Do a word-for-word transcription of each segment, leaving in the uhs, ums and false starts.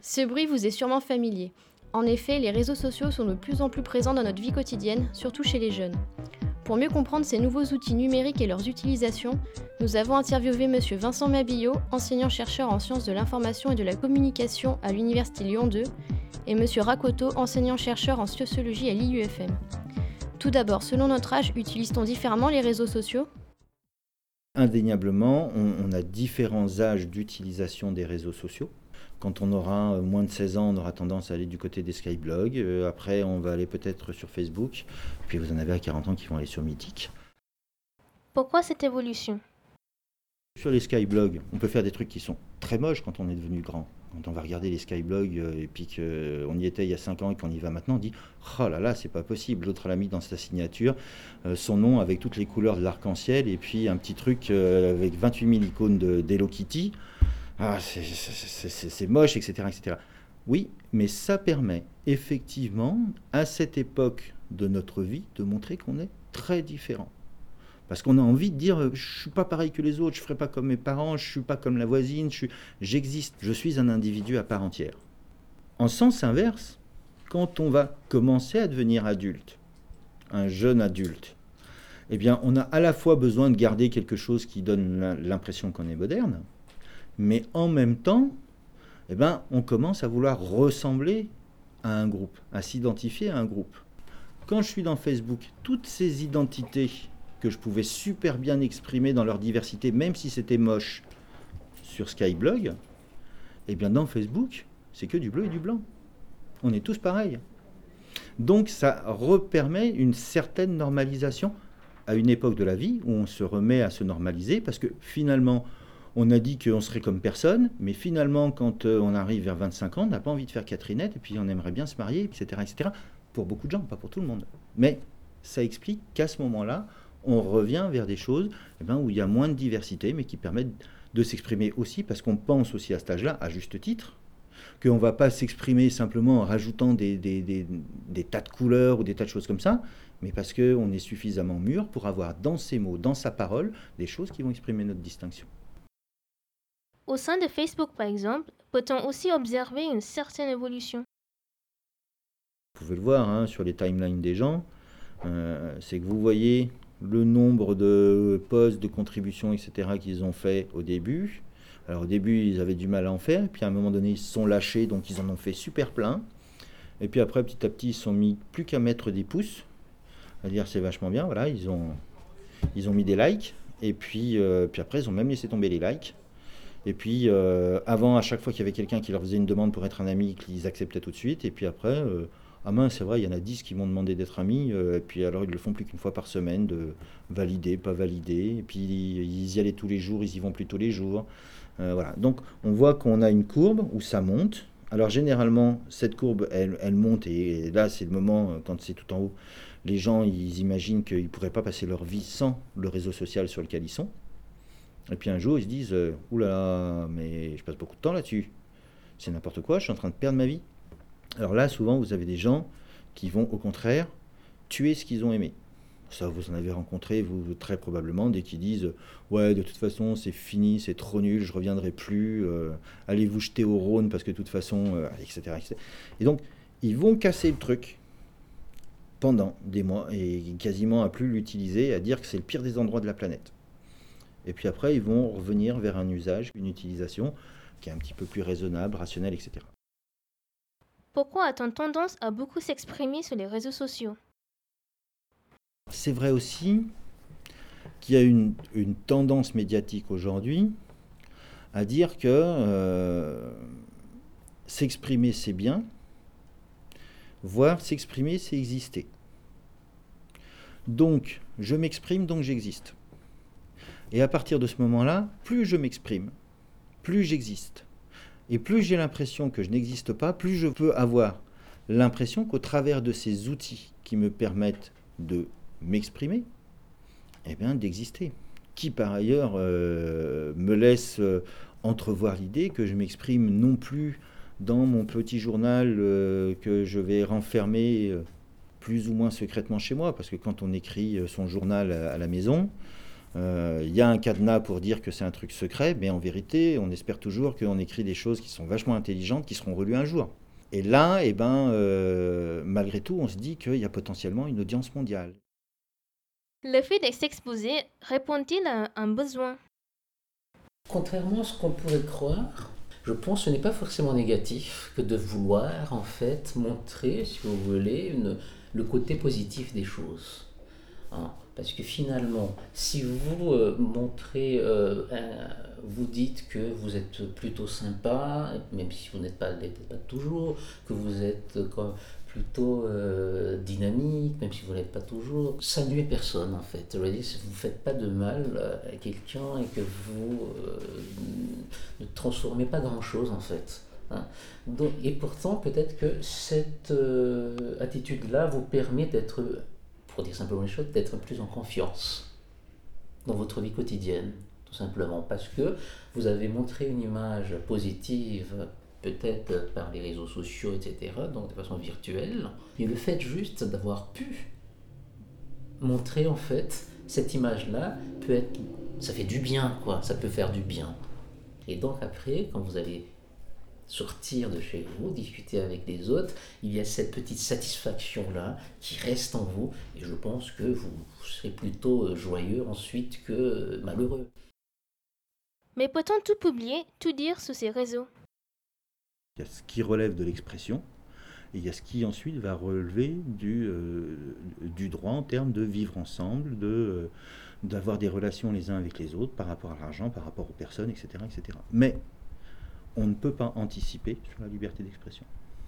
Ce bruit vous est sûrement familier. En effet, les réseaux sociaux sont de plus en plus présents dans notre vie quotidienne, surtout chez les jeunes. Pour mieux comprendre ces nouveaux outils numériques et leurs utilisations, nous avons interviewé M. Vincent Mabillot, enseignant-chercheur en sciences de l'information et de la communication à l'Université Lyon deux, et M. Rakoto, enseignant-chercheur en sociologie à l'I U F M. Tout d'abord, selon notre âge, utilise-t-on différemment les réseaux sociaux ? Indéniablement, on, on a différents âges d'utilisation des réseaux sociaux. Quand on aura moins de seize ans, on aura tendance à aller du côté des skyblogs. Euh, après, on va aller peut-être sur Facebook. Puis vous en avez à quarante ans qui vont aller sur Mythique. Pourquoi cette évolution ? Sur les skyblogs, on peut faire des trucs qui sont très moches quand on est devenu grand. Quand on va regarder les skyblogs euh, et puis qu'on y était il y a cinq ans et qu'on y va maintenant, on dit « Oh là là, c'est pas possible ». L'autre l'a mis dans sa signature, euh, son nom avec toutes les couleurs de l'arc-en-ciel et puis un petit truc euh, avec vingt-huit mille icônes de, d'Hello Kitty. Ah, c'est, c'est, c'est, c'est moche, et cetera, et cetera. Oui, mais ça permet effectivement, à cette époque de notre vie, de montrer qu'on est très différent. Parce qu'on a envie de dire, je ne suis pas pareil que les autres, je ne ferai pas comme mes parents, je ne suis pas comme la voisine, je suis, j'existe, je suis un individu à part entière. En sens inverse, quand on va commencer à devenir adulte, un jeune adulte, eh bien, on a à la fois besoin de garder quelque chose qui donne l'impression qu'on est moderne, mais en même temps, eh ben, on commence à vouloir ressembler à un groupe, à s'identifier à un groupe. Quand je suis dans Facebook, toutes ces identités que je pouvais super bien exprimer dans leur diversité, même si c'était moche sur Skyblog, eh bien dans Facebook, c'est que du bleu et du blanc. On est tous pareils. Donc ça repermet une certaine normalisation à une époque de la vie où on se remet à se normaliser, parce que finalement, on a dit qu'on serait comme personne, mais finalement, quand on arrive vers vingt-cinq ans, on n'a pas envie de faire Catherinette, et puis on aimerait bien se marier, et cetera, et cetera. Pour beaucoup de gens, pas pour tout le monde. Mais ça explique qu'à ce moment-là, on revient vers des choses eh ben, où il y a moins de diversité, mais qui permettent de s'exprimer aussi, parce qu'on pense aussi à cet âge-là, à juste titre, qu'on ne va pas s'exprimer simplement en rajoutant des, des, des, des tas de couleurs ou des tas de choses comme ça, mais parce qu'on est suffisamment mûr pour avoir dans ses mots, dans sa parole, des choses qui vont exprimer notre distinction. Au sein de Facebook, par exemple, peut-on aussi observer une certaine évolution ? Vous pouvez le voir hein, sur les timelines des gens, euh, c'est que vous voyez le nombre de posts, de contributions, et cetera qu'ils ont fait au début. Alors au début, ils avaient du mal à en faire, puis à un moment donné, ils se sont lâchés, donc ils en ont fait super plein. Et puis après, petit à petit, ils se sont mis plus qu'à mettre des pouces, à dire c'est vachement bien, voilà, ils ont, ils ont mis des likes, et puis, euh, puis après, ils ont même laissé tomber les likes. Et puis, euh, avant, à chaque fois qu'il y avait quelqu'un qui leur faisait une demande pour être un ami, ils acceptaient tout de suite, et puis après... Euh, ah mince, c'est vrai, il y en a dix qui m'ont demandé d'être amis, euh, et puis alors ils le font plus qu'une fois par semaine, de valider, pas valider, et puis ils y allaient tous les jours, ils y vont plus tous les jours. Euh, voilà. Donc on voit qu'on a une courbe où ça monte. Alors généralement, cette courbe, elle, elle monte, et là c'est le moment, quand c'est tout en haut, les gens ils imaginent qu'ils ne pourraient pas passer leur vie sans le réseau social sur lequel ils sont. Et puis un jour ils se disent, euh, oulala, mais je passe beaucoup de temps là-dessus, c'est n'importe quoi, je suis en train de perdre ma vie. Alors là, souvent, vous avez des gens qui vont, au contraire, tuer ce qu'ils ont aimé. Ça, vous en avez rencontré, vous, très probablement, dès qu'ils disent « Ouais, de toute façon, c'est fini, c'est trop nul, je ne reviendrai plus, euh, allez vous jeter au Rhône, parce que de toute façon... Euh, » et cetera, et cetera. Et donc, ils vont casser le truc pendant des mois, et quasiment à plus l'utiliser, à dire que c'est le pire des endroits de la planète. Et puis après, ils vont revenir vers un usage, une utilisation qui est un petit peu plus raisonnable, rationnelle, et cetera. Pourquoi a-t-on tendance à beaucoup s'exprimer sur les réseaux sociaux ? C'est vrai aussi qu'il y a une, une tendance médiatique aujourd'hui à dire que euh, s'exprimer c'est bien, voire s'exprimer c'est exister. Donc je m'exprime, donc j'existe. Et à partir de ce moment-là, plus je m'exprime, plus j'existe. Et plus j'ai l'impression que je n'existe pas, plus je peux avoir l'impression qu'au travers de ces outils qui me permettent de m'exprimer, eh bien d'exister. Qui par ailleurs euh, me laisse euh, entrevoir l'idée que je m'exprime non plus dans mon petit journal euh, que je vais renfermer euh, plus ou moins secrètement chez moi, parce que quand on écrit son journal à, à la maison, Euh, Il y a un cadenas pour dire que c'est un truc secret, mais en vérité, on espère toujours qu'on écrit des choses qui sont vachement intelligentes, qui seront relues un jour. Et là, eh ben, euh, malgré tout, on se dit qu'il y a potentiellement une audience mondiale. Le fait de s'exposer répond-il à un besoin? Contrairement à ce qu'on pourrait croire, je pense que ce n'est pas forcément négatif que de vouloir en fait montrer, si vous voulez, une- le côté positif des choses. Hein. Parce que finalement, si vous euh, montrez, euh, un- vous dites que vous êtes plutôt sympa, même si vous n'êtes pas, l'êtes pas toujours, que vous êtes euh, quoi, plutôt euh, dynamique, même si vous ne l'êtes pas toujours, ça nuit personne en fait. Je veux dire, si vous ne faites pas de mal euh, à quelqu'un et que vous euh, ne transformez pas grand-chose en fait. Hein. Donc, et pourtant, peut-être que cette euh, attitude-là vous permet d'être, pour dire simplement les choses, d'être plus en confiance dans votre vie quotidienne, tout simplement, parce que vous avez montré une image positive, peut-être par les réseaux sociaux, et cetera, donc de façon virtuelle, et le fait juste d'avoir pu montrer, en fait, cette image-là, peut être, ça fait du bien, quoi, ça peut faire du bien. Et donc après, quand vous allez sortir de chez vous, discuter avec les autres, il y a cette petite satisfaction-là qui reste en vous, et je pense que vous serez plutôt joyeux ensuite que malheureux. Mais peut-on tout publier, tout dire sur ces réseaux? Il y a ce qui relève de l'expression, et il y a ce qui ensuite va relever du, euh, du droit en termes de vivre ensemble, de, euh, d'avoir des relations les uns avec les autres par rapport à l'argent, par rapport aux personnes, et cetera, et cetera. Mais on ne peut pas anticiper sur la liberté d'expression.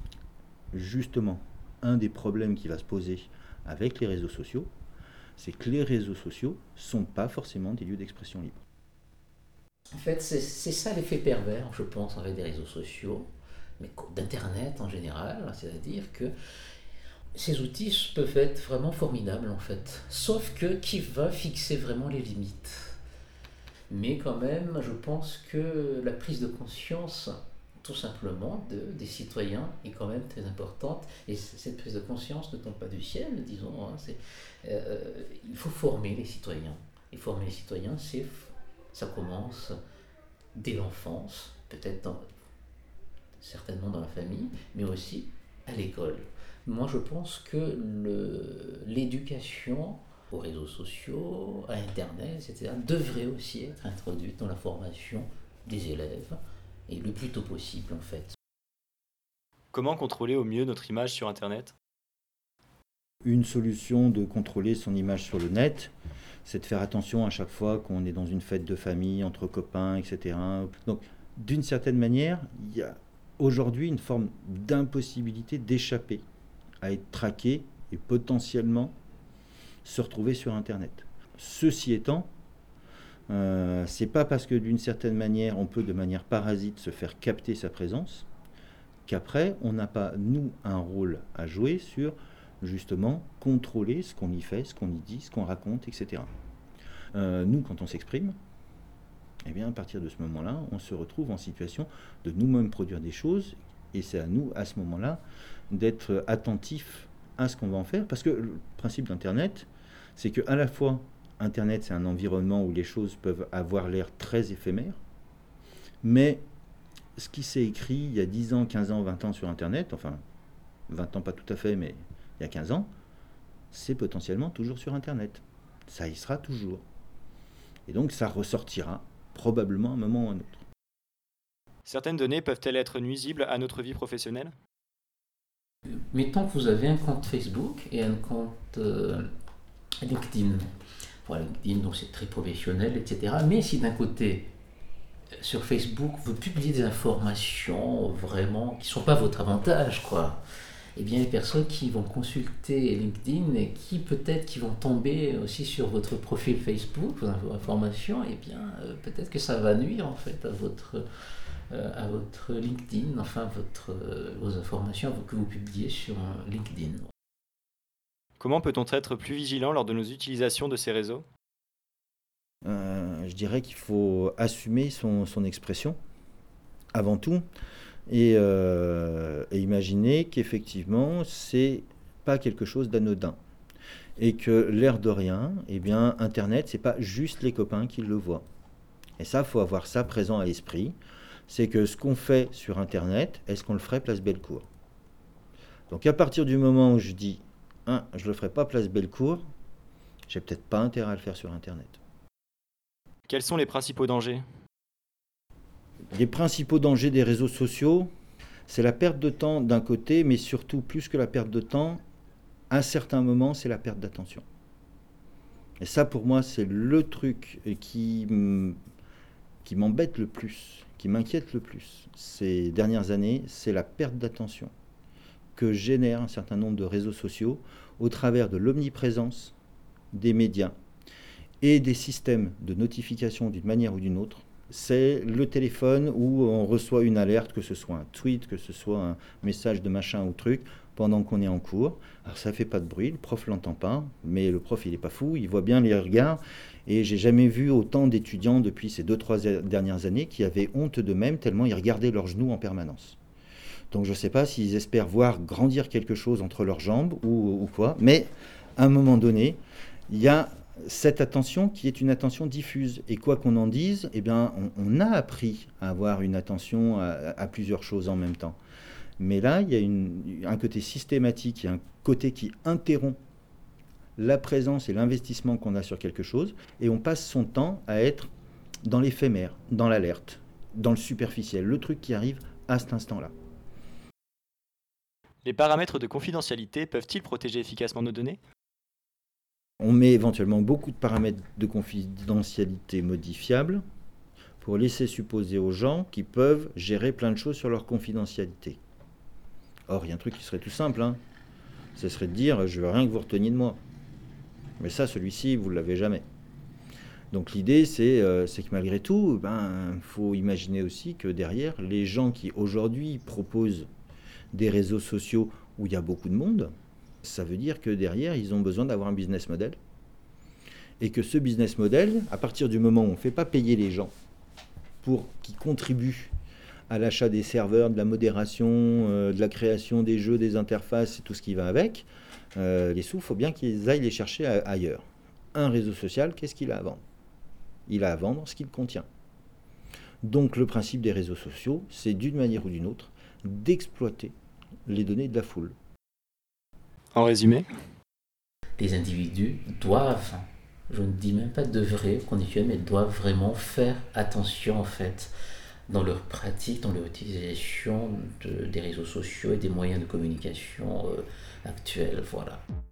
Justement, un des problèmes qui va se poser avec les réseaux sociaux, c'est que les réseaux sociaux ne sont pas forcément des lieux d'expression libre. En fait, c'est c'est ça l'effet pervers, je pense, avec des réseaux sociaux, mais d'Internet en général, c'est-à-dire que ces outils peuvent être vraiment formidables, en fait. Sauf que qui va fixer vraiment les limites? Mais quand même, je pense que la prise de conscience, tout simplement, de, des citoyens est quand même très importante. Et cette prise de conscience ne tombe pas du ciel, disons. Hein, c'est, euh, il faut former les citoyens. Et former les citoyens, c'est, ça commence dès l'enfance, peut-être dans, certainement dans la famille, mais aussi à l'école. Moi, je pense que le, l'éducation aux réseaux sociaux, à Internet, et cetera, devrait aussi être introduite dans la formation des élèves, et le plus tôt possible, en fait. Comment contrôler au mieux notre image sur Internet? Une solution de contrôler son image sur le net, c'est de faire attention à chaque fois qu'on est dans une fête de famille, entre copains, et cetera. Donc, d'une certaine manière, il y a aujourd'hui une forme d'impossibilité d'échapper à être traqué et potentiellement se retrouver sur Internet. Ceci étant, euh, c'est pas parce que d'une certaine manière on peut de manière parasite se faire capter sa présence qu'après on n'a pas nous un rôle à jouer sur justement contrôler ce qu'on y fait, ce qu'on y dit, ce qu'on raconte, et cetera. Euh, nous, quand on s'exprime, eh bien à partir de ce moment-là, on se retrouve en situation de nous-mêmes produire des choses, et c'est à nous à ce moment-là d'être attentifs à ce qu'on va en faire, parce que le principe d'Internet, c'est que à la fois Internet, c'est un environnement où les choses peuvent avoir l'air très éphémères, mais ce qui s'est écrit il y a dix ans, quinze ans, vingt ans sur Internet, enfin vingt ans pas tout à fait, mais il y a quinze ans, c'est potentiellement toujours sur Internet. Ça y sera toujours. Et donc ça ressortira probablement à un moment ou à un autre. Certaines données peuvent-elles être nuisibles à notre vie professionnelle? Mettons que vous avez un compte Facebook et un compte euh, LinkedIn. Voilà, LinkedIn, donc c'est très professionnel, et cetera. Mais si d'un côté, sur Facebook, vous publiez des informations vraiment qui ne sont pas votre avantage, quoi, eh bien les personnes qui vont consulter LinkedIn et qui peut-être qui vont tomber aussi sur votre profil Facebook, vos informations, eh bien euh, peut-être que ça va nuire en fait à votre euh, à votre LinkedIn, enfin votre euh, vos informations que vous publiez sur LinkedIn. Comment peut-on être plus vigilant lors de nos utilisations de ces réseaux? Euh, je dirais qu'il faut assumer son, son expression avant tout et, euh, et imaginer qu'effectivement c'est pas quelque chose d'anodin. Et que l'air de rien, eh bien, Internet, c'est pas juste les copains qui le voient. Et ça, il faut avoir ça présent à l'esprit. C'est que ce qu'on fait sur Internet, est-ce qu'on le ferait place Bellecour? Donc à partir du moment où je dis, hein, je ne le ferai pas place Bellecour, j'ai peut-être pas intérêt à le faire sur Internet. Quels sont les principaux dangers? Les principaux dangers des réseaux sociaux, c'est la perte de temps d'un côté, mais surtout plus que la perte de temps, à un certain moment, c'est la perte d'attention. Et ça, pour moi, c'est le truc qui, m- qui m'embête le plus, qui m'inquiète le plus ces dernières années, c'est la perte d'attention que génèrent un certain nombre de réseaux sociaux au travers de l'omniprésence des médias et des systèmes de notification d'une manière ou d'une autre. C'est le téléphone où on reçoit une alerte, que ce soit un tweet, que ce soit un message de machin ou truc, pendant qu'on est en cours. Alors ça fait pas de bruit, le prof l'entend pas, mais le prof il est pas fou, il voit bien les regards. Et j'ai jamais vu autant d'étudiants depuis ces deux, trois dernières années qui avaient honte d'eux-mêmes tellement ils regardaient leurs genoux en permanence. Donc je sais pas s'ils espèrent voir grandir quelque chose entre leurs jambes ou, ou quoi, mais à un moment donné, il y a cette attention qui est une attention diffuse. Et quoi qu'on en dise, eh bien, on, on a appris à avoir une attention à, à plusieurs choses en même temps. Mais là, il y a une, un côté systématique, il y a un côté qui interrompt la présence et l'investissement qu'on a sur quelque chose, et on passe son temps à être dans l'éphémère, dans l'alerte, dans le superficiel, le truc qui arrive à cet instant-là. Les paramètres de confidentialité peuvent-ils protéger efficacement nos données? On met éventuellement beaucoup de paramètres de confidentialité modifiables pour laisser supposer aux gens qu'ils peuvent gérer plein de choses sur leur confidentialité. Or, il y a un truc qui serait tout simple, hein. Ce serait de dire « je veux rien que vous reteniez de moi ». Mais ça, celui-ci, vous ne l'avez jamais. Donc l'idée, c'est, euh, c'est que malgré tout, ben, faut imaginer aussi que derrière, les gens qui aujourd'hui proposent des réseaux sociaux où il y a beaucoup de monde, ça veut dire que derrière, ils ont besoin d'avoir un business model. Et que ce business model, à partir du moment où on ne fait pas payer les gens pour qu'ils contribuent à l'achat des serveurs, de la modération, euh, de la création des jeux, des interfaces et tout ce qui va avec, euh, les sous, il faut bien qu'ils aillent les chercher a- ailleurs. Un réseau social, qu'est-ce qu'il a à vendre? Il a à vendre ce qu'il contient. Donc le principe des réseaux sociaux, c'est d'une manière ou d'une autre d'exploiter les données de la foule. En résumé, Les individus doivent, je ne dis même pas devraient, conditionnel, mais doivent vraiment faire attention en fait dans leur pratique, dans leur utilisation de- des réseaux sociaux et des moyens de communication euh, actuels. Voilà.